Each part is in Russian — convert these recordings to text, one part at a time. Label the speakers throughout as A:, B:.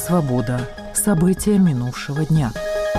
A: «Свобода». События минувшего дня.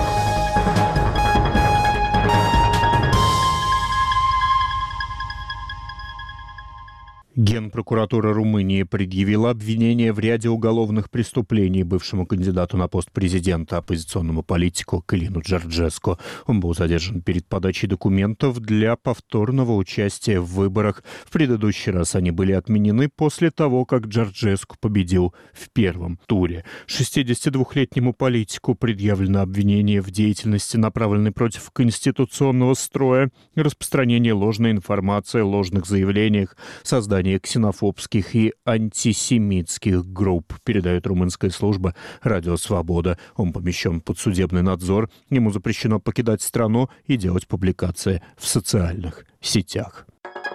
B: Генпрокуратура Румынии предъявила обвинение в ряде уголовных преступлений бывшему кандидату на пост президента, оппозиционному политику Калину Джорджеску. Он был задержан перед подачей документов для повторного участия в выборах. В предыдущий раз они были отменены после того, как Джорджеску победил в первом туре. 62-летнему политику предъявлено обвинение в деятельности, направленной против конституционного строя, распространении ложной информации, ложных заявлениях, создании ксенофобских и антисемитских групп, передает румынская служба «Радио Свобода». Он помещен под судебный надзор. Ему запрещено покидать страну и делать публикации в социальных сетях.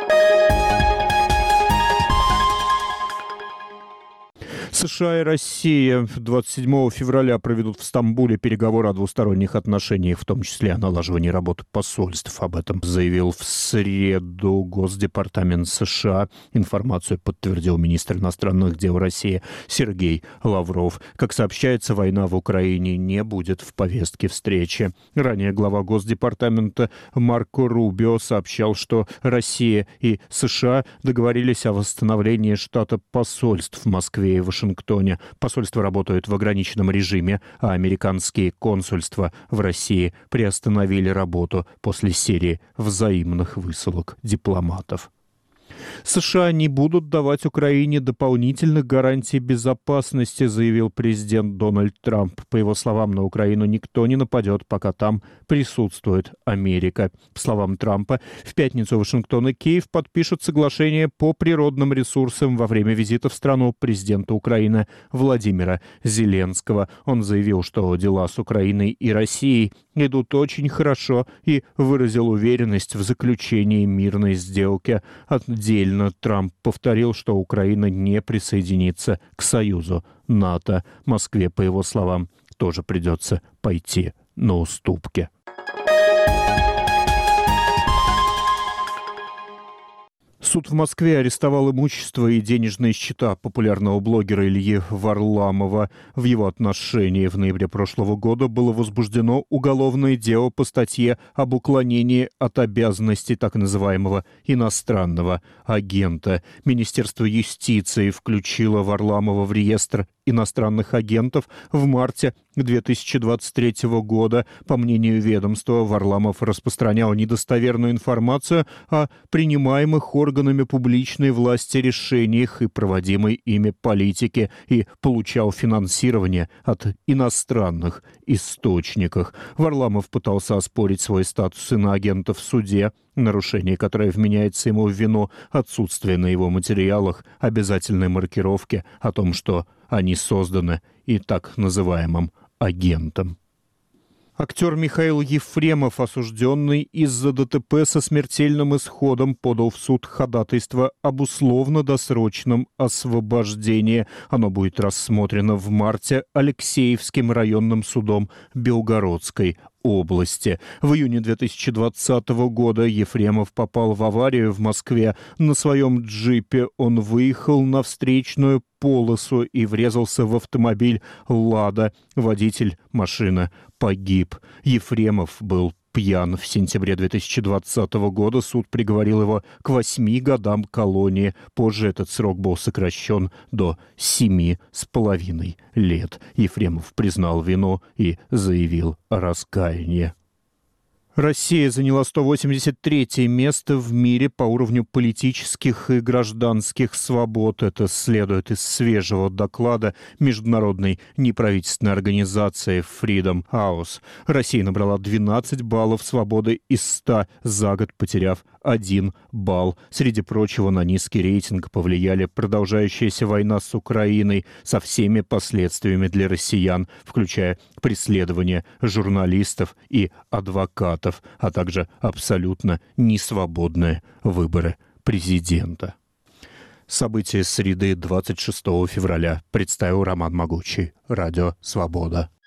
B: США и Россия 27 февраля проведут в Стамбуле переговоры о двусторонних отношениях, в том числе о налаживании работы посольств. Об этом заявил в среду Госдепартамент США. Информацию подтвердил министр иностранных дел России Сергей Лавров. Как сообщается, война в Украине не будет в повестке встречи. Ранее глава Госдепартамента Марко Рубио сообщал, что Россия и США договорились о восстановлении штата посольств в Москве и Вашингтоне. Посольства работают в ограниченном режиме, а американские консульства в России приостановили работу после серии взаимных высылок дипломатов. США не будут давать Украине дополнительных гарантий безопасности, заявил президент Дональд Трамп. По его словам, на Украину никто не нападет, пока там присутствует Америка. По словам Трампа, в пятницу Вашингтон и Киев подпишут соглашение по природным ресурсам во время визита в страну президента Украины Владимира Зеленского. Он заявил, что дела с Украиной и Россией идут очень хорошо и выразил уверенность в заключении мирной сделки. Отдельно Трамп повторил, что Украина не присоединится к союзу НАТО. Москве, по его словам, тоже придется пойти на уступки. Суд в Москве арестовал имущество и денежные счета популярного блогера Ильи Варламова. В его отношении в ноябре прошлого года было возбуждено уголовное дело по статье об уклонении от обязанностей так называемого иностранного агента. Министерство юстиции включило Варламова в реестр иностранных агентов в марте 2023 года. По мнению ведомства, Варламов распространял недостоверную информацию о принимаемых органами публичной власти решениях и проводимой ими политике и получал финансирование от иностранных источников. Варламов пытался оспорить свой статус иноагента в суде. Нарушение, которое вменяется ему в вину, отсутствие на его материалах обязательной маркировки о том, что они созданы и так называемым агентом. Актер Михаил Ефремов, осужденный из-за ДТП со смертельным исходом, подал в суд ходатайство об условно-досрочном освобождении. Оно будет рассмотрено в марте Алексеевским районным судом Белгородской области. В июне 2020 года Ефремов попал в аварию в Москве. На своем джипе он выехал на встречную полосу и врезался в автомобиль «Лада». Водитель машины погиб. Ефремов был пьян. В сентябре 2020 года суд приговорил его к 8 годам колонии. Позже этот срок был сокращен до 7,5 лет. Ефремов признал вину и заявил о раскаянии. Россия заняла 183-е место в мире по уровню политических и гражданских свобод. Это следует из свежего доклада международной неправительственной организации Freedom House. Россия набрала 12 баллов свободы из 100 за год, потеряв 1 балл. Среди прочего, на низкий рейтинг повлияли продолжающаяся война с Украиной со всеми последствиями для россиян, включая преследование журналистов и адвокатов, а также абсолютно несвободные выборы президента. События среды 26 февраля представил Роман Могучий. Радио «Свобода».